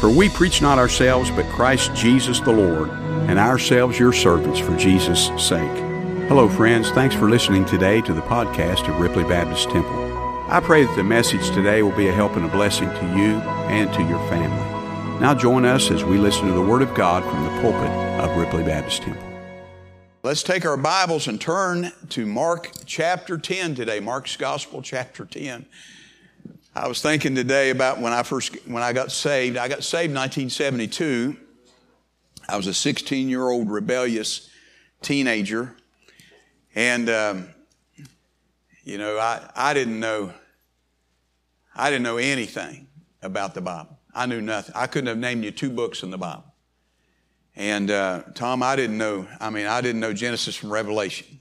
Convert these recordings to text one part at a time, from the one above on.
For we preach not ourselves, but Christ Jesus the Lord, and ourselves your servants for Jesus' sake. Hello, friends. Thanks for listening today to the podcast of Ripley Baptist Temple. I pray that the message today will be a help and a blessing to you and to your family. Now join us as we listen to the Word of God from the pulpit of Ripley Baptist Temple. Let's take our Bibles and turn to Mark chapter 10 today. Mark's Gospel, chapter 10. I was thinking today about when I got saved. I got saved in 1972. I was a 16-year-old rebellious teenager. And, I didn't know anything about the Bible. I knew nothing. I couldn't have named you 2 books in the Bible. And, Tom, I didn't know Genesis from Revelation,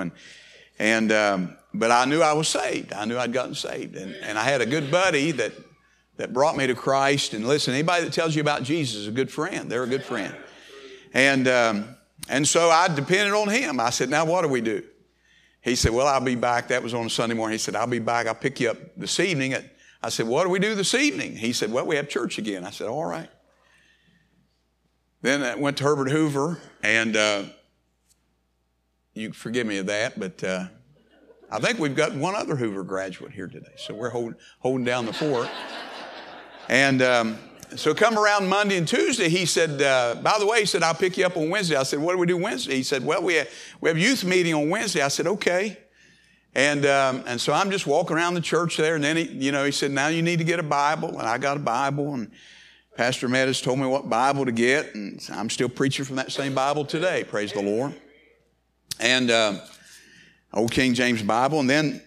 but I knew I was saved. I knew I'd gotten saved. And I had a good buddy that brought me to Christ. And listen, anybody that tells you about Jesus is a good friend. They're a good friend. And so I depended on him. I said, now what do we do? He said, well, I'll be back. That was on a Sunday morning. He said, I'll be back. I'll pick you up this evening. I said, what do we do this evening? He said, well, we have church again. I said, all right. Then I went to Herbert Hoover, and you forgive me of that, but I think we've got one other Hoover graduate here today, so we're holding down the fort. And so come around Monday and Tuesday, he said, by the way, he said, I'll pick you up on Wednesday. I said, what do we do Wednesday? He said, well, we have youth meeting on Wednesday. I said, okay. And so I'm just walking around the church there, and then he said, now you need to get a Bible. And I got a Bible, and Pastor Meadows told me what Bible to get, and I'm still preaching from that same Bible today, praise the Lord. And Old King James Bible, and then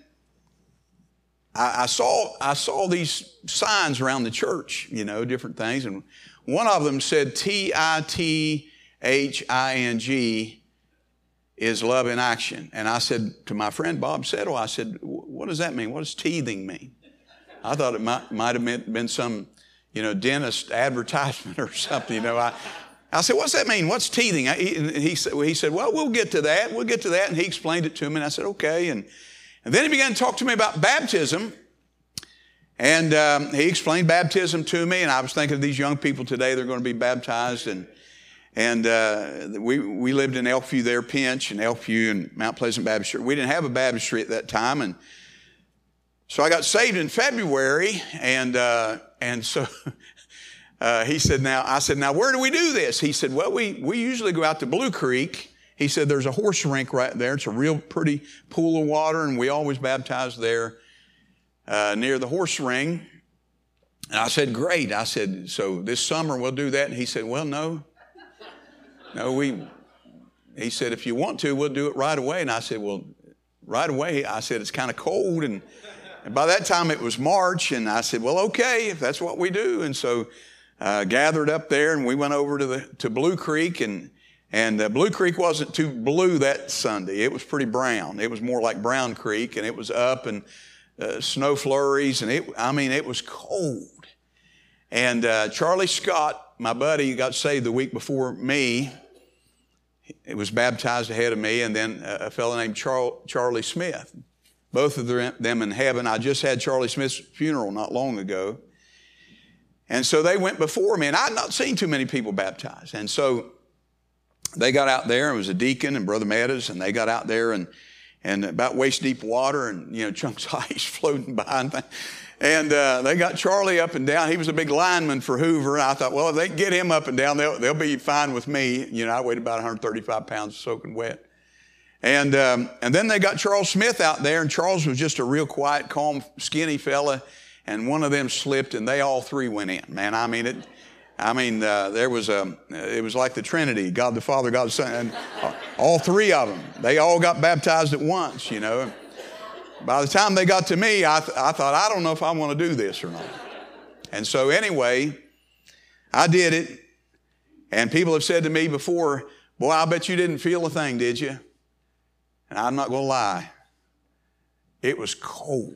I saw these signs around the church, different things, and one of them said Tithing is love in action. And I said to my friend Bob Settle, I said, what does that mean? What does teething mean? I thought it might have been some, dentist advertisement or something, I said, what's that mean? What's teething? He said, well, we'll get to that. We'll get to that. And he explained it to me, and I said, okay. And then he began to talk to me about baptism. And he explained baptism to me, and I was thinking of these young people today, they're going to be baptized. And we lived in Elkview there, Pinch, and Elkview and Mount Pleasant Baptistry. We didn't have a baptistry at that time. And so I got saved in February, and so I said, now where do we do this? He said, well, we usually go out to Blue Creek. He said, there's a horse rink right there. It's a real pretty pool of water, and we always baptize there near the horse ring. And I said, great. I said, so this summer we'll do that. And he said, well, no, he said, if you want to, we'll do it right away. And I said, well, right away. I said, it's kind of cold. And by that time it was March. And I said, well, okay, if that's what we do. And so gathered up there, and we went over to Blue Creek, and Blue Creek wasn't too blue that Sunday. It was pretty brown. It was more like Brown Creek, and it was up, and snow flurries, and it was cold. And Charlie Scott, my buddy, got saved the week before me. He was baptized ahead of me, and then a fellow named Charlie Smith. Both of them in heaven. I just had Charlie Smith's funeral not long ago. And so they went before me, and I had not seen too many people baptized. And so they got out there, and it was a deacon and Brother Meadows, and they got out there and about waist deep water and, chunks of ice floating by. And they got Charlie up and down. He was a big lineman for Hoover. And I thought, well, if they can get him up and down, they'll be fine with me. I weighed about 135 pounds soaking wet. And then they got Charles Smith out there, and Charles was just a real quiet, calm, skinny fella. And one of them slipped, and they all three went in. Man, it was like the Trinity, God the Father, God the Son, and all three of them. They all got baptized at once, By the time they got to me, I thought, I don't know if I want to do this or not. And so anyway, I did it. And people have said to me before, boy, I bet you didn't feel a thing, did you? And I'm not going to lie. It was cold.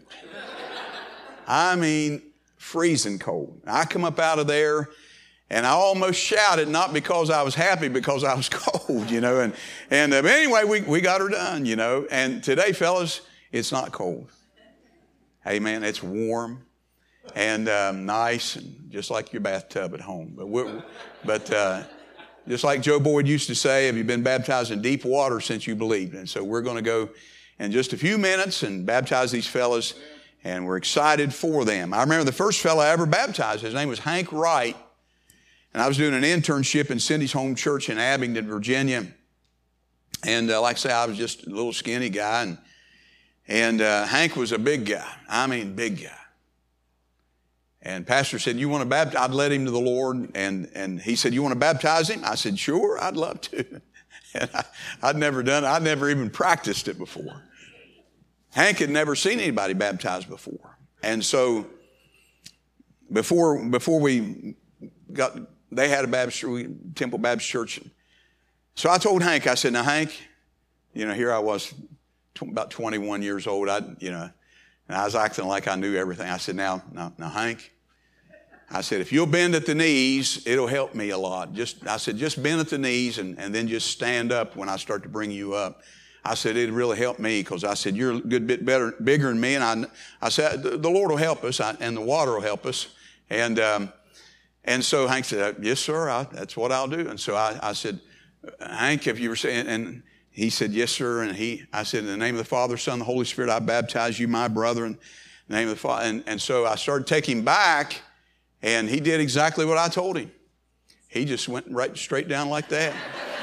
Freezing cold. I come up out of there, and I almost shouted, not because I was happy, because I was cold, But anyway, we got her done, And today, fellas, it's not cold. Amen. It's warm. and nice, and just like your bathtub at home. But just like Joe Boyd used to say, have you been baptized in deep water since you believed? And so we're going to go in just a few minutes and baptize these fellas, and we're excited for them. I remember the first fella I ever baptized, his name was Hank Wright, and I was doing an internship in Cindy's Home Church in Abingdon, Virginia. And like I say, I was just a little skinny guy, and Hank was a big guy. I mean, big guy. And pastor said, you want to baptize? I'd led him to the Lord, and he said, you want to baptize him? I said, sure, I'd love to. And I'd never done it. I'd never even practiced it before. Hank had never seen anybody baptized before. And so before we got, they had a Temple Baptist Church. So I told Hank, I said, now Hank, here I was about 21 years old. And I was acting like I knew everything. I said, now Hank, I said, if you'll bend at the knees, it'll help me a lot. I said, just bend at the knees and then just stand up when I start to bring you up. I said, it'd really help me because I said, you're a good bit bigger than me. And I said, the Lord will help us and the water will help us. And so Hank said, yes, sir, that's what I'll do. And so I said, Hank, if you were saying, and he said, yes, sir. And I said, in the name of the Father, Son, and the Holy Spirit, I baptize you, my brother, in the name of the Father. And so I started taking him back, and he did exactly what I told him. He just went right straight down like that.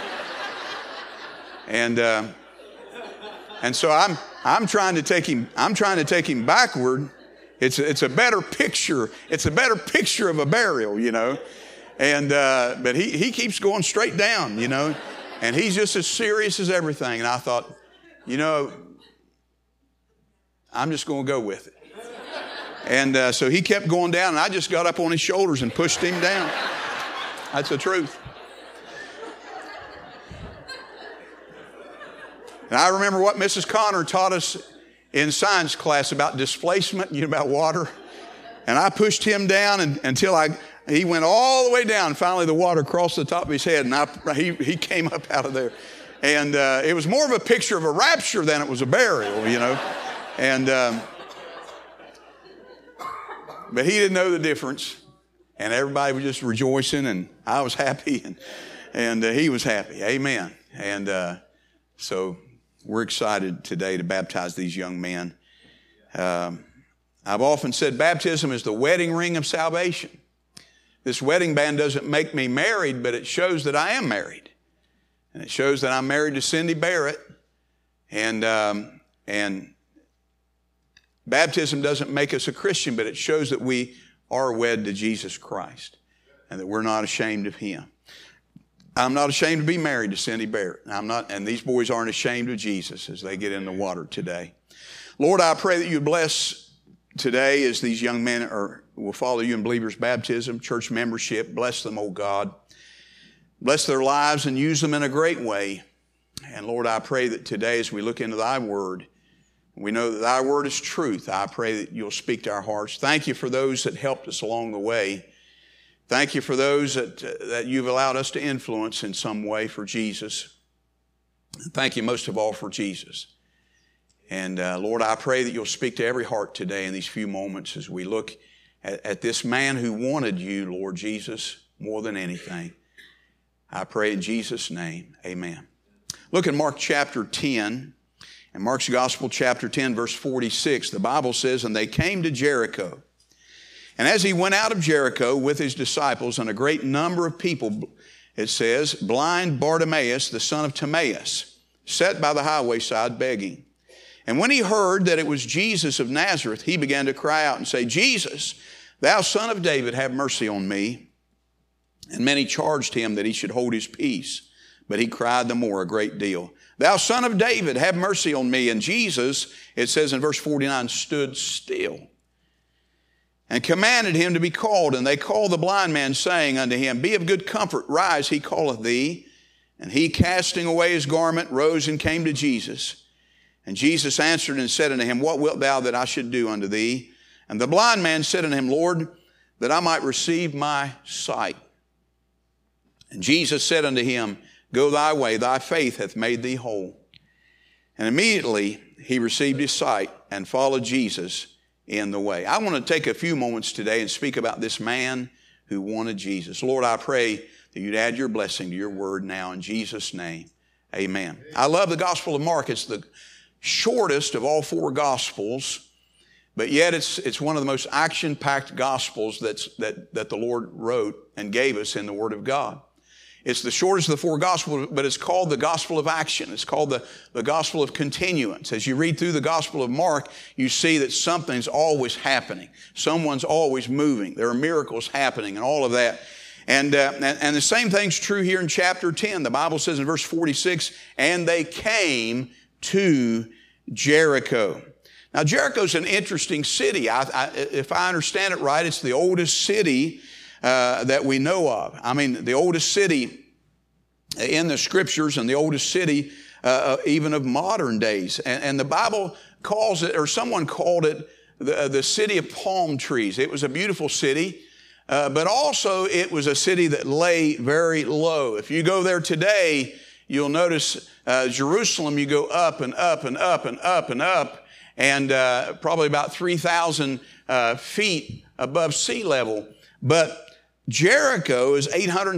And so I'm trying to take him backward. It's a better picture. It's a better picture of a burial, And but he keeps going straight down, And he's just as serious as everything. And I thought, I'm just going to go with it. And so he kept going down, and I just got up on his shoulders and pushed him down. That's the truth. And I remember what Mrs. Connor taught us in science class about displacement, about water. And I pushed him down until he went all the way down. Finally, the water crossed the top of his head, and he came up out of there. And it was more of a picture of a rapture than it was a burial, And but he didn't know the difference. And everybody was just rejoicing, and I was happy, and he was happy. Amen. And so we're excited today to baptize these young men. I've often said baptism is the wedding ring of salvation. This wedding band doesn't make me married, but it shows that I am married. And it shows that I'm married to Cindy Barrett. And baptism doesn't make us a Christian, but it shows that we are wed to Jesus Christ and that we're not ashamed of Him. I'm not ashamed to be married to Cindy Barrett. And these boys aren't ashamed of Jesus as they get in the water today. Lord, I pray that you bless today as these young men will follow you in believers' baptism, church membership. Bless them, oh God. Bless their lives and use them in a great way. And Lord, I pray that today as we look into thy word, we know that thy word is truth. I pray that you'll speak to our hearts. Thank you for those that helped us along the way. Thank you for those that you've allowed us to influence in some way for Jesus. Thank you most of all for Jesus. And Lord, I pray that you'll speak to every heart today in these few moments as we look at this man who wanted you, Lord Jesus, more than anything. I pray in Jesus' name, amen. Look at Mark chapter 10. In Mark's Gospel, chapter 10, verse 46, the Bible says, and they came to Jericho. And as he went out of Jericho with his disciples and a great number of people, it says, blind Bartimaeus, the son of Timaeus, sat by the highway side begging. And when he heard that it was Jesus of Nazareth, he began to cry out and say, Jesus, thou son of David, have mercy on me. And many charged him that he should hold his peace. But he cried the more a great deal, thou son of David, have mercy on me. And Jesus, it says in verse 49, stood still and commanded him to be called. And they called the blind man, saying unto him, be of good comfort, rise, he calleth thee. And he, casting away his garment, rose and came to Jesus. And Jesus answered and said unto him, what wilt thou that I should do unto thee? And the blind man said unto him, Lord, that I might receive my sight. And Jesus said unto him, go thy way, thy faith hath made thee whole. And immediately he received his sight and followed Jesus in the way. I want to take a few moments today and speak about this man who wanted Jesus. Lord, I pray that you'd add your blessing to your word now in Jesus' name. Amen. I love the Gospel of Mark. It's the shortest of all four Gospels, but yet it's one of the most action-packed Gospels that the Lord wrote and gave us in the Word of God. It's the shortest of the four Gospels, but it's called the Gospel of Action. It's called the Gospel of Continuance. As you read through the Gospel of Mark, you see that something's always happening. Someone's always moving. There are miracles happening and all of that. And the same thing's true here in chapter 10. The Bible says in verse 46, and they came to Jericho. Now, Jericho's an interesting city. If I understand it right, it's the oldest city that we know of. I mean, the oldest city in the Scriptures and the oldest city even of modern days. And the Bible calls it, or someone called it, the city of palm trees. It was a beautiful city. But also it was a city that lay very low. If you go there today, you'll notice Jerusalem, you go up and up and up and up and up, and probably about 3,000 feet above sea level. But Jericho is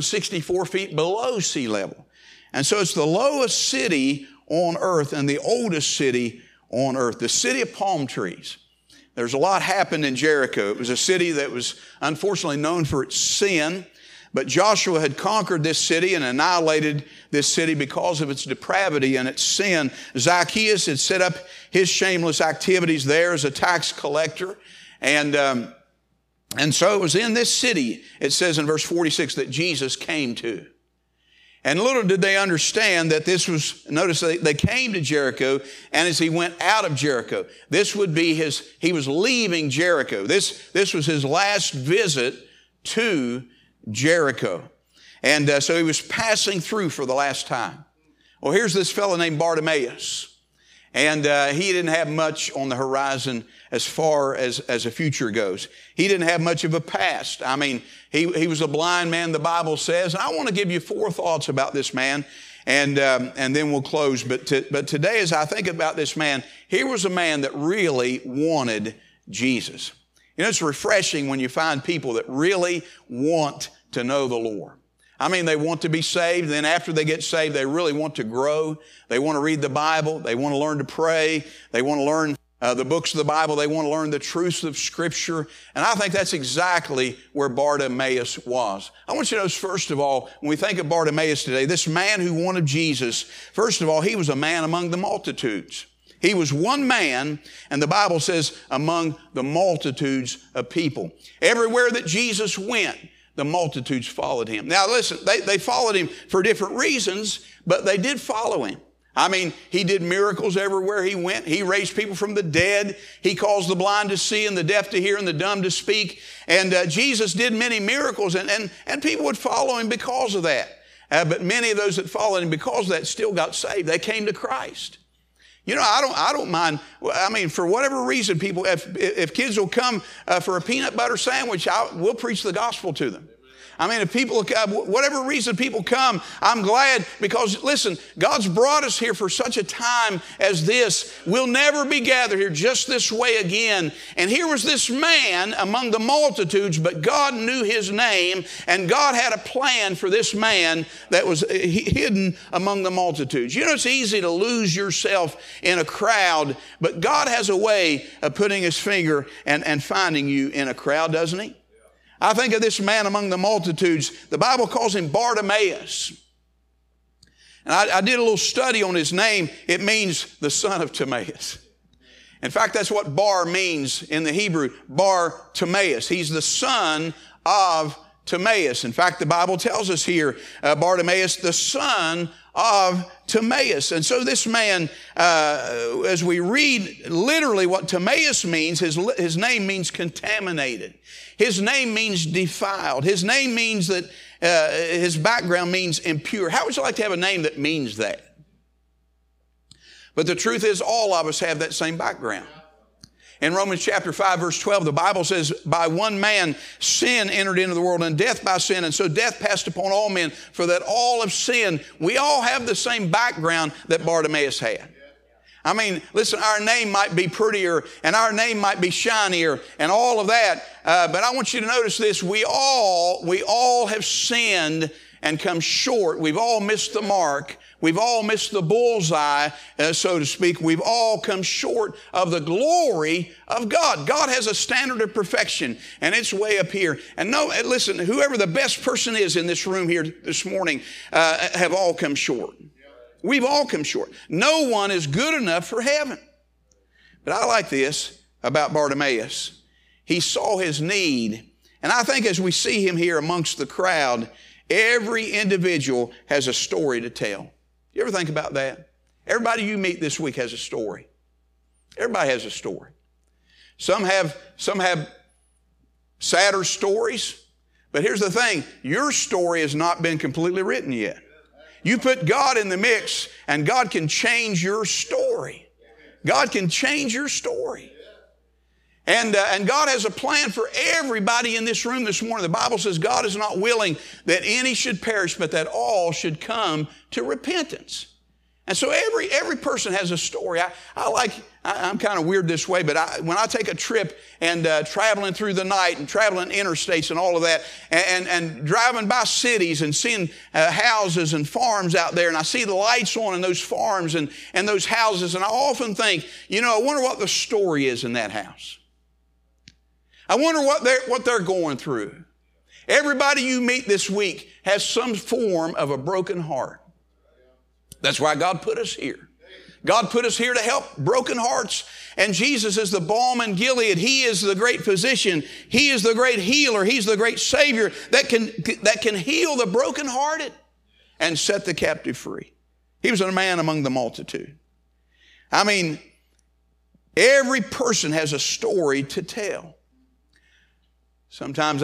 864 feet below sea level. And so it's the lowest city on earth and the oldest city on earth, the city of palm trees. There's a lot happened in Jericho. It was a city that was unfortunately known for its sin, but Joshua had conquered this city and annihilated this city because of its depravity and its sin. Zacchaeus had set up his shameless activities there as a tax collector. And so it was in this city, it says in verse 46, that Jesus came to. And little did they understand that this was, notice they came to Jericho, and as he went out of Jericho, this would be he was leaving Jericho. This was his last visit to Jericho. And so he was passing through for the last time. Well, here's this fellow named Bartimaeus. And he didn't have much on the horizon as far as a future goes. He didn't have much of a past. I mean, he was a blind man, the Bible says. And I want to give you 4 thoughts about this man, and then we'll close. But today, as I think about this man, here was a man that really wanted Jesus. You know, it's refreshing when you find people that really want to know the Lord. I mean, they want to be saved. Then after they get saved, they really want to grow. They want to read the Bible. They want to learn to pray. They want to learn the books of the Bible. They want to learn the truths of Scripture. And I think that's exactly where Bartimaeus was. I want you to notice, first of all, when we think of Bartimaeus today, this man who wanted Jesus, first of all, he was a man among the multitudes. He was one man, and the Bible says, among the multitudes of people. Everywhere that Jesus went, the multitudes followed him. Now listen, they followed him for different reasons, but they did follow him. I mean, he did miracles everywhere he went. He raised people from the dead. He caused the blind to see and the deaf to hear and the dumb to speak. And Jesus did many miracles, and people would follow him because of that. But many of those that followed him because of that still got saved. They came to Christ. You know, I don't mind. I mean, for whatever reason, people, if kids will come for a peanut butter sandwich, we'll preach the gospel to them. I mean, if people, whatever reason people come, I'm glad, because listen, God's brought us here for such a time as this. We'll never be gathered here just this way again. And here was this man among the multitudes, but God knew his name, and God had a plan for this man that was hidden among the multitudes. You know, it's easy to lose yourself in a crowd, but God has a way of putting his finger and finding you in a crowd, doesn't he? I think of this man among the multitudes. The Bible calls him Bartimaeus. And I did a little study on his name. It means the son of Timaeus. In fact, that's what Bar means in the Hebrew, Bartimaeus. He's the son of Timaeus. In fact, the Bible tells us here, Bartimaeus, the son of Timaeus. And so this man, as we read literally what Timaeus means, his name means contaminated. His name means defiled. His name means that his background means impure. How would you like to have a name that means that? But the truth is, all of us have that same background. In Romans chapter 5, verse 12, the Bible says, by one man sin entered into the world, and death by sin, and so death passed upon all men, for that all have sinned. We all have the same background that Bartimaeus had. I mean, listen, our name might be prettier and our name might be shinier and all of that. But I want you to notice this. We all have sinned and come short. We've all missed the mark. We've all missed the bullseye, so to speak. We've all come short of the glory of God. God has a standard of perfection, and it's way up here. And listen, whoever the best person is in this room here this morning have all come short. We've all come short. No one is good enough for heaven. But I like this about Bartimaeus. He saw his need. And I think as we see him here amongst the crowd, every individual has a story to tell. You ever think about that? Everybody you meet this week has a story. Everybody has a story. Some have sadder stories. But here's the thing. Your story has not been completely written yet. You put God in the mix and God can change your story. God can change your story. And God has a plan for everybody in this room this morning. The Bible says God is not willing that any should perish, but that all should come to repentance. And so every person has a story. I'm kind of weird this way, but when I take a trip and traveling through the night and traveling interstates and all of that, and driving by cities and seeing houses and farms out there, and I see the lights on in those farms and those houses, and I often think, I wonder what the story is in that house. I wonder what they're going through. Everybody you meet this week has some form of a broken heart. That's why God put us here. God put us here to help broken hearts. And Jesus is the balm in Gilead. He is the great physician. He is the great healer. He's the great Savior that can heal the brokenhearted and set the captive free. He was a man among the multitude. I mean, every person has a story to tell. Sometimes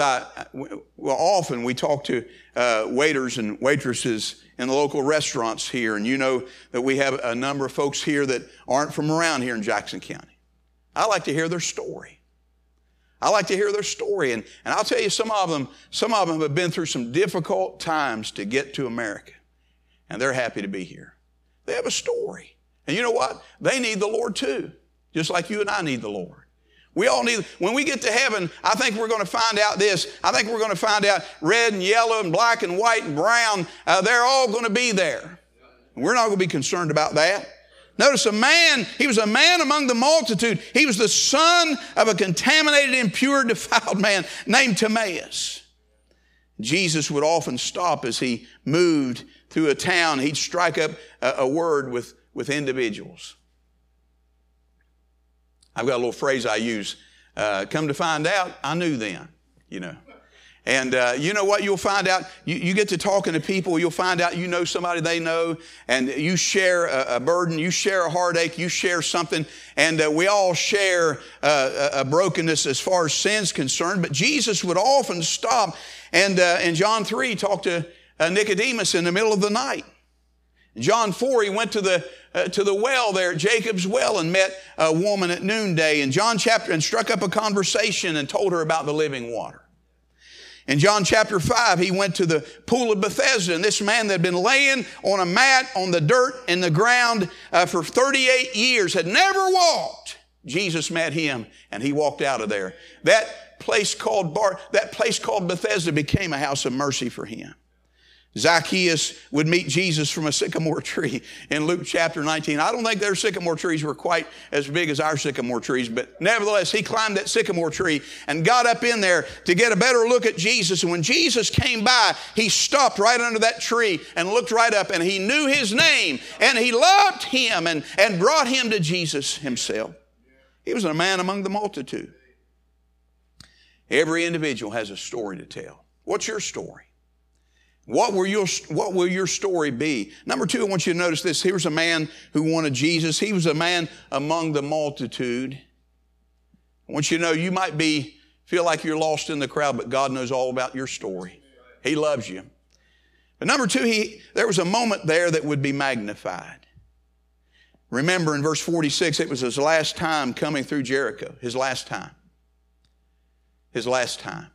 often we talk to waiters and waitresses in the local restaurants here, and you know that we have a number of folks here that aren't from around here in Jackson County. I like to hear their story. I like to hear their story, and I'll tell you, some of them have been through some difficult times to get to America, and they're happy to be here. They have a story, and you know what? They need the Lord too, just like you and I need the Lord. We all need, when we get to heaven, I think we're going to find out this. I think we're going to find out red and yellow and black and white and brown. They're all going to be there. We're not going to be concerned about that. Notice he was a man among the multitude. He was the son of a contaminated, impure, defiled man named Timaeus. Jesus would often stop as he moved through a town. He'd strike up a word with individuals. I've got a little phrase I use. Come to find out, I knew then, And you know what you'll find out? You get to talking to people, you'll find out you know somebody they know, and you share a burden, you share a heartache, you share something, and we all share a brokenness as far as sin's concerned. But Jesus would often stop and in John 3 talk to Nicodemus in the middle of the night. In John 4, he went to the well there, Jacob's well, and met a woman at noonday. In John chapter, and struck up a conversation and told her about the living water. In John chapter 5, he went to the pool of Bethesda, and this man that had been laying on a mat on the dirt in the ground for 38 years, had never walked. Jesus met him, and he walked out of there. That place called Bethesda became a house of mercy for him. Zacchaeus would meet Jesus from a sycamore tree in Luke chapter 19. I don't think their sycamore trees were quite as big as our sycamore trees, but nevertheless, he climbed that sycamore tree and got up in there to get a better look at Jesus. And when Jesus came by, he stopped right under that tree and looked right up, and he knew his name, and he loved him and brought him to Jesus himself. He was a man among the multitude. Every individual has a story to tell. What's your story? What will your story be? Number 2, I want you to notice this. Here's a man who wanted Jesus. He was a man among the multitude. I want you to know you might feel like you're lost in the crowd, but God knows all about your story. He loves you. But number 2, there was a moment there that would be magnified. Remember in verse 46, it was his last time coming through Jericho. His last time. His last time.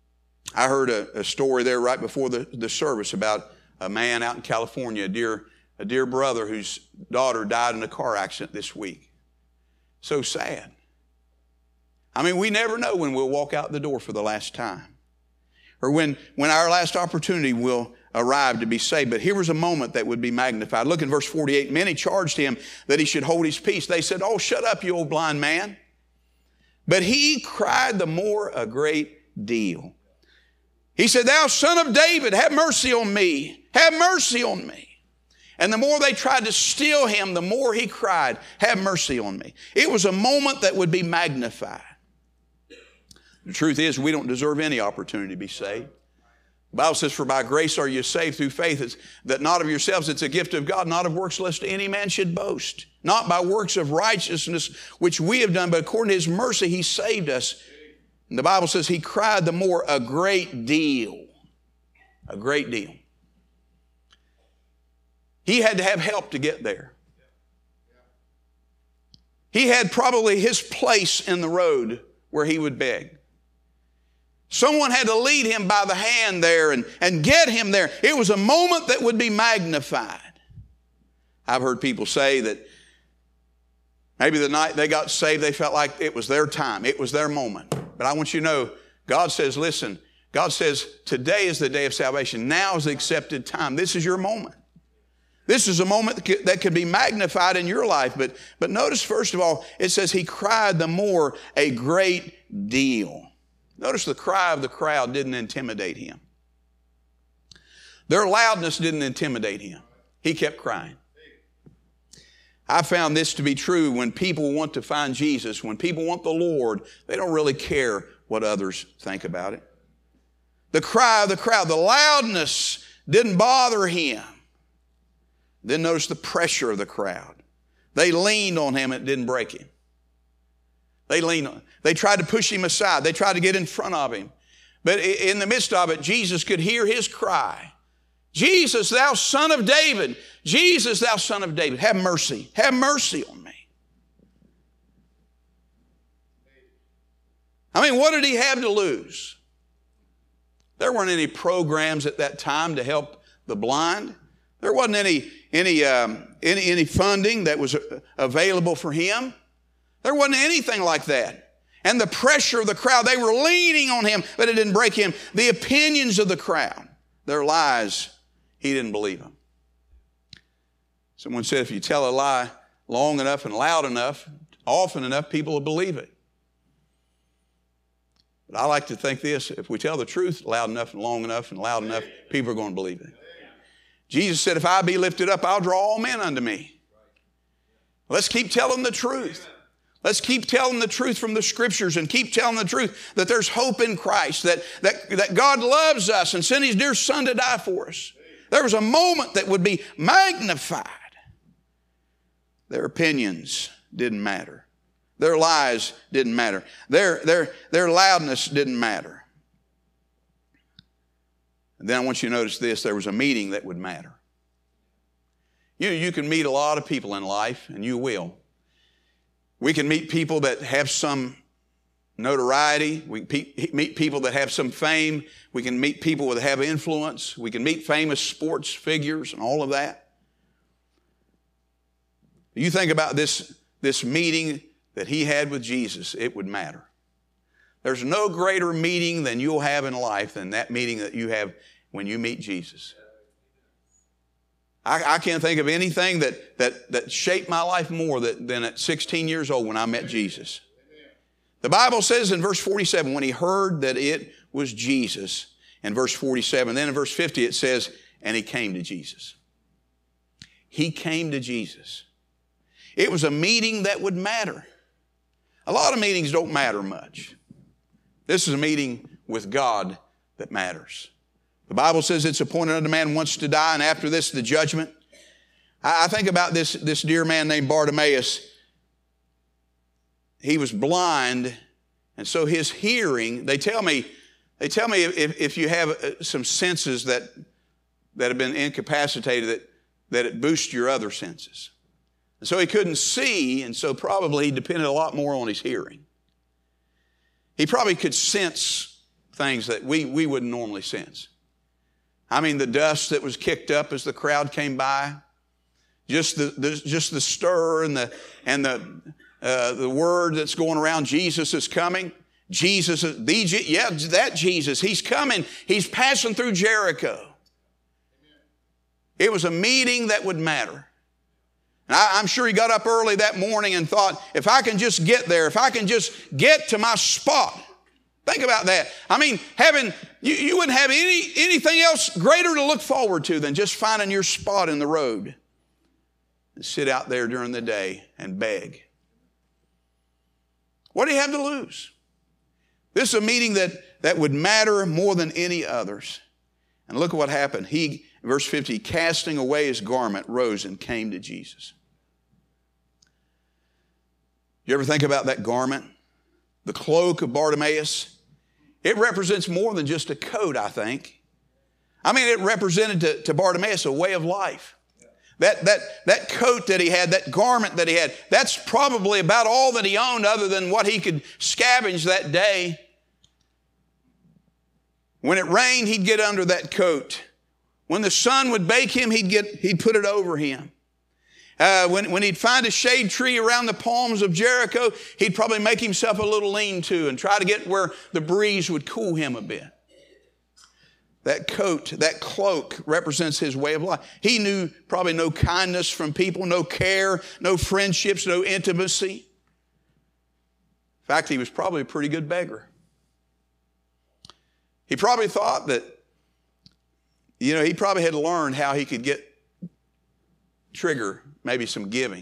I heard a story there right before the service about a man out in California, a dear a dear brother whose daughter died in a car accident this week. So sad. I mean, we never know when we'll walk out the door for the last time, or when our last opportunity will arrive to be saved. But here was a moment that would be magnified. Look in verse 48. Many charged him that he should hold his peace. They said, "Oh, shut up, you old blind man." But he cried the more a great deal. He said, "Thou son of David, have mercy on me. Have mercy on me." And the more they tried to steal him, the more he cried, "Have mercy on me." It was a moment that would be magnified. The truth is, we don't deserve any opportunity to be saved. The Bible says, "For by grace are you saved through faith, it's that not of yourselves, it's a gift of God, not of works, lest any man should boast. Not by works of righteousness, which we have done, but according to his mercy, he saved us." And the Bible says he cried the more a great deal. A great deal. He had to have help to get there. He had probably his place in the road where he would beg. Someone had to lead him by the hand there and get him there. It was a moment that would be magnified. I've heard people say that maybe the night they got saved, they felt like it was their time. It was their moment. But I want you to know, God says, listen, God says, today is the day of salvation. Now is the accepted time. This is your moment. This is a moment that could be magnified in your life. But notice, first of all, it says he cried the more a great deal. Notice the cry of the crowd didn't intimidate him. Their loudness didn't intimidate him. He kept crying. I found this to be true when people want to find Jesus, when people want the Lord, they don't really care what others think about it. The cry of the crowd, the loudness didn't bother him. Then notice the pressure of the crowd. They leaned on him and it didn't break him. They tried to push him aside. They tried to get in front of him. But in the midst of it, Jesus could hear his cry. "Jesus, thou son of David. Jesus, thou son of David. Have mercy. Have mercy on me." I mean, what did he have to lose? There weren't any programs at that time to help the blind. There wasn't any funding that was available for him. There wasn't anything like that. And the pressure of the crowd, they were leaning on him, but it didn't break him. The opinions of the crowd, their lies, he didn't believe them. Someone said if you tell a lie long enough and loud enough, often enough, people will believe it. But I like to think this, if we tell the truth loud enough and long enough and loud enough, people are going to believe it. Jesus said, "If I be lifted up, I'll draw all men unto me." Let's keep telling the truth. Let's keep telling the truth from the Scriptures and keep telling the truth that there's hope in Christ, that God loves us and sent his dear Son to die for us. There was a moment that would be magnified. Their opinions didn't matter. Their lies didn't matter. Their loudness didn't matter. And then I want you to notice this, there was a meeting that would matter. You can meet a lot of people in life, and you will. We can meet people that have some notoriety. We can meet people that have some fame. We can meet people that have influence. We can meet famous sports figures and all of that. You think about this meeting that he had with Jesus, it would matter. There's no greater meeting than you'll have in life than that meeting that you have when you meet Jesus. I can't think of anything that shaped my life more than at 16 years old when I met Jesus. The Bible says in verse 47, when he heard that it was Jesus, in verse 47, then in verse 50 it says, and he came to Jesus. He came to Jesus. It was a meeting that would matter. A lot of meetings don't matter much. This is a meeting with God that matters. The Bible says it's appointed unto man once to die, and after this, the judgment. I think about this dear man named Bartimaeus. He was blind, and so his hearing, they tell me if you have some senses that have been incapacitated, that it boosts your other senses. And so he couldn't see, and so probably he depended a lot more on his hearing. He probably could sense things that we wouldn't normally sense. I mean, the dust that was kicked up as the crowd came by. Just the stir and the word that's going around. Jesus is coming. That Jesus. He's coming. He's passing through Jericho. It was a meeting that would matter. And I'm sure he got up early that morning and thought, if I can just get there, if I can just get to my spot. Think about that. I mean, you wouldn't have anything else greater to look forward to than just finding your spot in the road and sit out there during the day and beg. What do you have to lose? This is a meeting that would matter more than any others. And look at what happened. He, verse 50, casting away his garment, rose and came to Jesus. You ever think about that garment? The cloak of Bartimaeus? It represents more than just a coat, I think. I mean, it represented to Bartimaeus a way of life. That coat that he had, that garment that he had, that's probably about all that he owned other than what he could scavenge that day. When it rained, he'd get under that coat. When the sun would bake him, he'd put it over him. When he'd find a shade tree around the palms of Jericho, he'd probably make himself a little lean-to and try to get where the breeze would cool him a bit. That coat, that cloak represents his way of life. He knew probably no kindness from people, no care, no friendships, no intimacy. In fact, he was probably a pretty good beggar. He probably thought that, he probably had learned how he could trigger maybe some giving.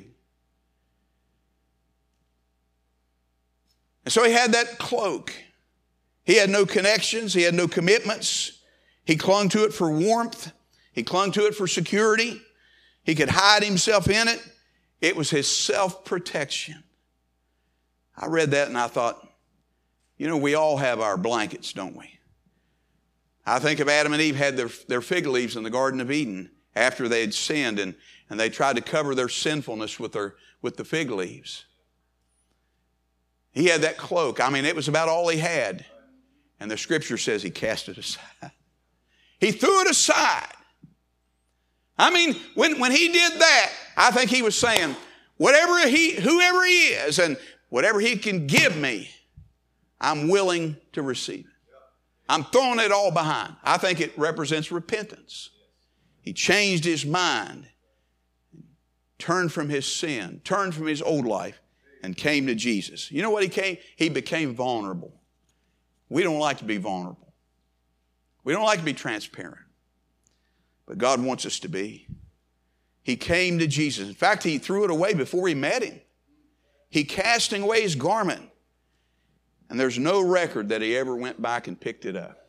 And so he had that cloak. He had no connections. He had no commitments. He clung to it for warmth. He clung to it for security. He could hide himself in it. It was his self-protection. I read that and I thought, we all have our blankets, don't we? I think of Adam and Eve had their fig leaves in the Garden of Eden after they had sinned, and they tried to cover their sinfulness with the fig leaves. He had that cloak. I mean, it was about all he had. And the scripture says he cast it aside. He threw it aside. I mean, when he did that, I think he was saying, whoever he is and whatever he can give me, I'm willing to receive it. I'm throwing it all behind. I think it represents repentance. He changed his mind, turned from his sin, turned from his old life, and came to Jesus. You know what he came? He became vulnerable. We don't like to be vulnerable. We don't like to be transparent. But God wants us to be. He came to Jesus. In fact, he threw it away before he met him. He casting away his garment. And there's no record that he ever went back and picked it up.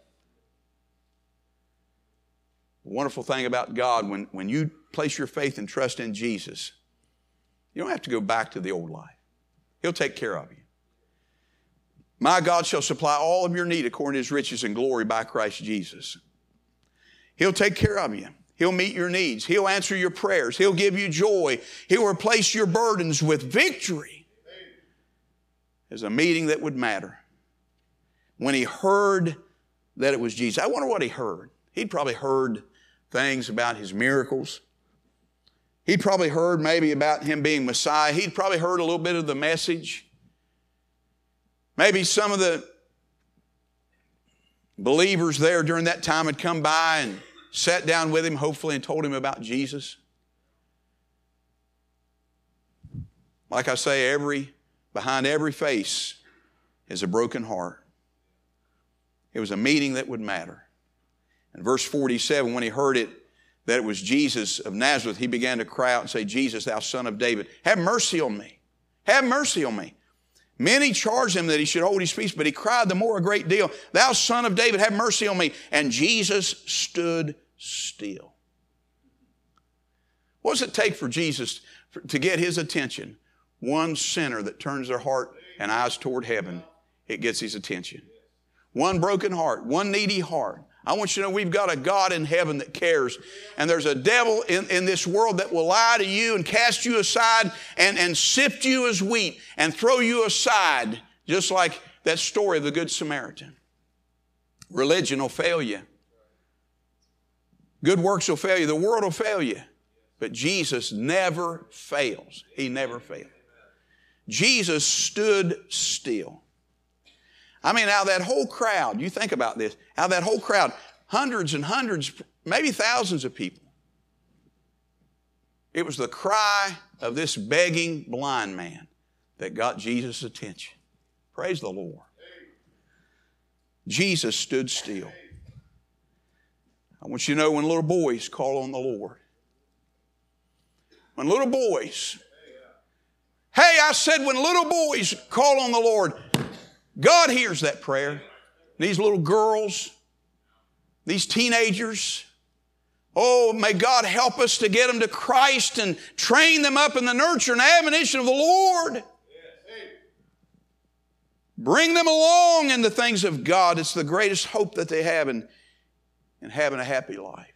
The wonderful thing about God, when you place your faith and trust in Jesus, you don't have to go back to the old life. He'll take care of you. My God shall supply all of your need according to his riches and glory by Christ Jesus. He'll take care of you. He'll meet your needs. He'll answer your prayers. He'll give you joy. He'll replace your burdens with victory. There's a meeting that would matter. When he heard that it was Jesus, I wonder what he heard. He'd probably heard things about his miracles. He'd probably heard maybe about him being Messiah. He'd probably heard a little bit of the message. Maybe some of the believers there during that time had come by and sat down with him, hopefully, and told him about Jesus. Like I say, behind every face is a broken heart. It was a meeting that would matter. In verse 47, when he heard it, that it was Jesus of Nazareth, he began to cry out and say, Jesus, thou son of David, have mercy on me. Have mercy on me. Many charged him that he should hold his peace, but he cried the more a great deal, thou son of David, have mercy on me. And Jesus stood still. What does it take for Jesus to get his attention? One sinner that turns their heart and eyes toward heaven, it gets his attention. One broken heart, one needy heart. I want you to know we've got a God in heaven that cares. And there's a devil in this world that will lie to you and cast you aside and sift you as wheat and throw you aside, just like that story of the Good Samaritan. Religion will fail you. Good works will fail you. The world will fail you. But Jesus never fails. He never fails. Jesus stood still. I mean, out of that whole crowd, you think about this, out of that whole crowd, hundreds and hundreds, maybe thousands of people. It was the cry of this begging blind man that got Jesus' attention. Praise the Lord. Jesus stood still. I want you to know when little boys call on the Lord. When little boys, hey, I said when little boys call on the Lord, God hears that prayer. These little girls, these teenagers, oh, may God help us to get them to Christ and train them up in the nurture and admonition of the Lord. Bring them along in the things of God. It's the greatest hope that they have in having a happy life.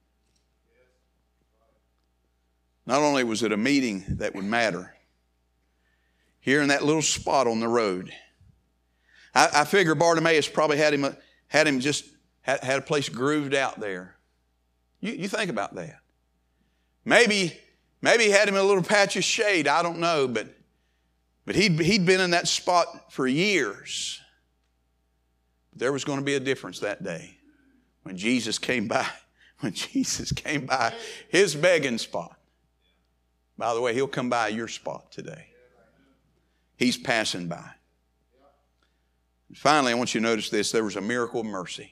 Not only was it a meeting that would matter, here in that little spot on the road, I figure Bartimaeus probably had a place grooved out there. You think about that. Maybe he had him in a little patch of shade. I don't know, but he'd been in that spot for years. There was going to be a difference that day when Jesus came by. When Jesus came by his begging spot. By the way, he'll come by your spot today. He's passing by. And finally, I want you to notice this. There was a miracle of mercy.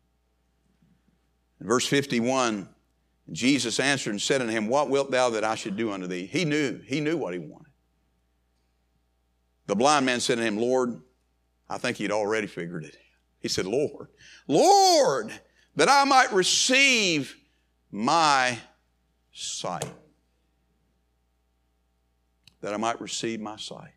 In verse 51, Jesus answered and said unto him, what wilt thou that I should do unto thee? He knew what he wanted. The blind man said to him, Lord, I think he'd already figured it. He said, Lord, that I might receive my sight. That I might receive my sight.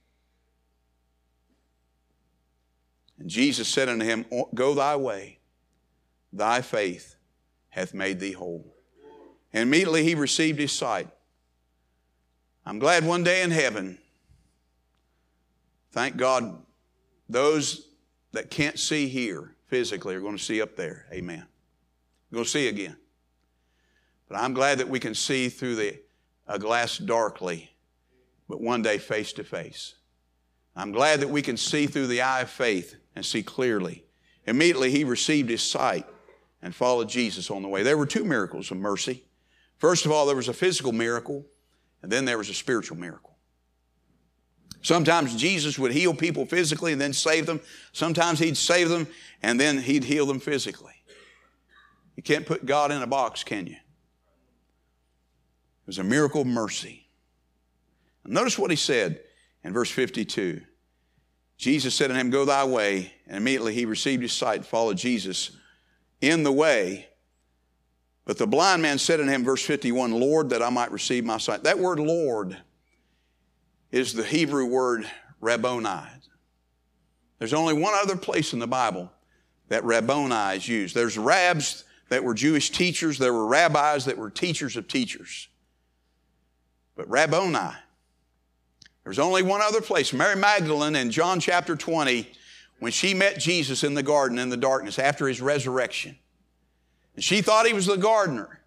And Jesus said unto him, go thy way, thy faith hath made thee whole. And immediately he received his sight. I'm glad one day in heaven, thank God, those that can't see here physically are going to see up there. Amen. We're going to see again. But I'm glad that we can see through a glass darkly, but one day face to face. I'm glad that we can see through the eye of faith and see clearly. Immediately he received his sight and followed Jesus on the way. There were two miracles of mercy. First of all, there was a physical miracle, and then there was a spiritual miracle. Sometimes Jesus would heal people physically and then save them. Sometimes he'd save them and then he'd heal them physically. You can't put God in a box, can you? It was a miracle of mercy. Notice what he said in verse 52. Jesus said unto him, go thy way. And immediately he received his sight and followed Jesus in the way. But the blind man said unto him, verse 51, Lord, that I might receive my sight. That word Lord is the Hebrew word Rabboni. There's only one other place in the Bible that Rabboni is used. There's rabbis that were Jewish teachers. There were rabbis that were teachers of teachers. But Rabboni, there's only one other place. Mary Magdalene in John chapter 20, when she met Jesus in the garden in the darkness after his resurrection. And she thought he was the gardener.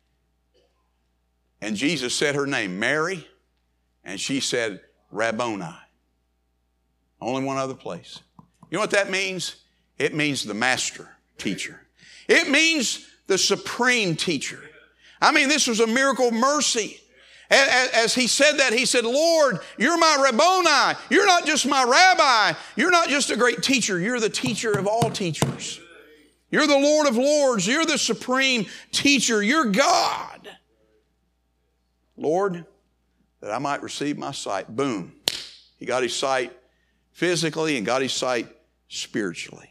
And Jesus said her name, Mary, and she said, Rabboni. Only one other place. You know what that means? It means the master teacher. It means the supreme teacher. I mean, this was a miracle of mercy. As he said that, he said, Lord, you're my Rabboni. You're not just my rabbi. You're not just a great teacher. You're the teacher of all teachers. You're the Lord of lords. You're the supreme teacher. You're God. Lord, that I might receive my sight. Boom. He got his sight physically and got his sight spiritually.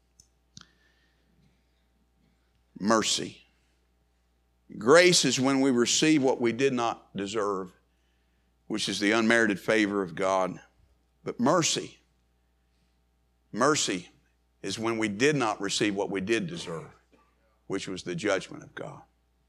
Mercy. Grace is when we receive what we did not deserve, which is the unmerited favor of God. But mercy is when we did not receive what we did deserve, which was the judgment of God.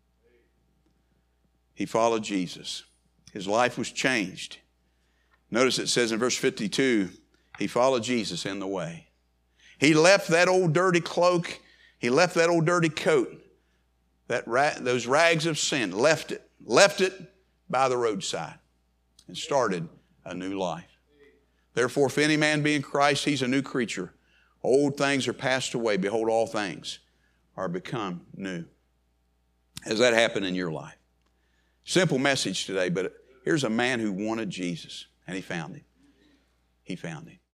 He followed Jesus. His life was changed. Notice it says in verse 52, he followed Jesus in the way. He left that old dirty cloak. He left that old dirty coat. Those rags of sin, left it left it by the roadside and started a new life. Therefore, if any man be in Christ, he's a new creature. Old things are passed away. Behold, all things are become new. Has that happened in your life? Simple message today, but here's a man who wanted Jesus, and he found him. He found him.